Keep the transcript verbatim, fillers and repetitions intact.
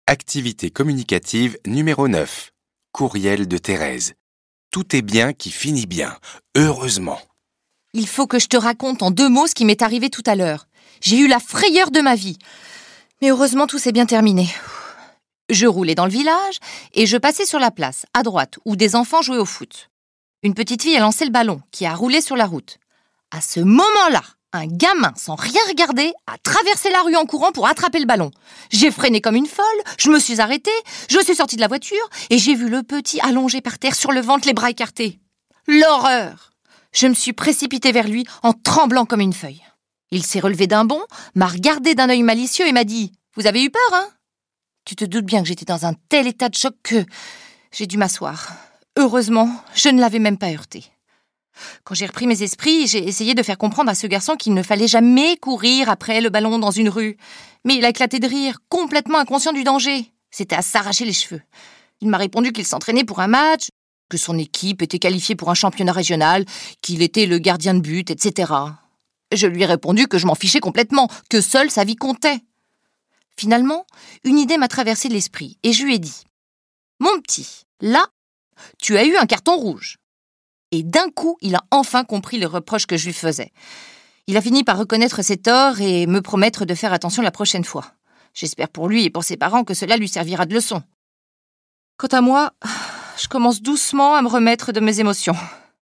Activité communicative numéro neuf. Courriel de Thérèse. Tout est bien qui finit bien, heureusement. Il faut que je te raconte en deux mots ce qui m'est arrivé tout à l'heure. J'ai eu la frayeur de ma vie. Mais heureusement, tout s'est bien terminé. Je roulais dans le village et je passais sur la place, à droite, où des enfants jouaient au foot. Une petite fille a lancé le ballon, qui a roulé sur la route. À ce moment-là, un gamin, sans rien regarder, a traversé la rue en courant pour attraper le ballon. J'ai freiné comme une folle, je me suis arrêtée, je suis sortie de la voiture et j'ai vu le petit allongé par terre sur le ventre, les bras écartés. L'horreur! Je me suis précipitée vers lui en tremblant comme une feuille. Il s'est relevé d'un bond, m'a regardé d'un œil malicieux et m'a dit « Vous avez eu peur, hein ?» Tu te doutes bien que j'étais dans un tel état de choc que j'ai dû m'asseoir. Heureusement, je ne l'avais même pas heurté. Quand j'ai repris mes esprits, j'ai essayé de faire comprendre à ce garçon qu'il ne fallait jamais courir après le ballon dans une rue. Mais il a éclaté de rire, complètement inconscient du danger. C'était à s'arracher les cheveux. Il m'a répondu qu'il s'entraînait pour un match, que son équipe était qualifiée pour un championnat régional, qu'il était le gardien de but, et cetera. Je lui ai répondu que je m'en fichais complètement, que seule sa vie comptait. Finalement, une idée m'a traversé l'esprit et je lui ai dit « Mon petit, là, tu as eu un carton rouge. » Et d'un coup, il a enfin compris les reproches que je lui faisais. Il a fini par reconnaître ses torts et me promettre de faire attention la prochaine fois. J'espère pour lui et pour ses parents que cela lui servira de leçon. Quant à moi, je commence doucement à me remettre de mes émotions.